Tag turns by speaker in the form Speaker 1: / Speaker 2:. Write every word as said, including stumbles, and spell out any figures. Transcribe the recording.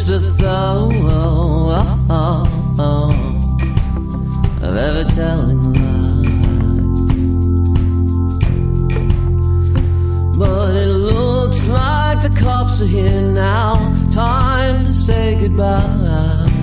Speaker 1: finish the thought of ever telling lies. But it looks like the cops are here now. Time to say goodbye.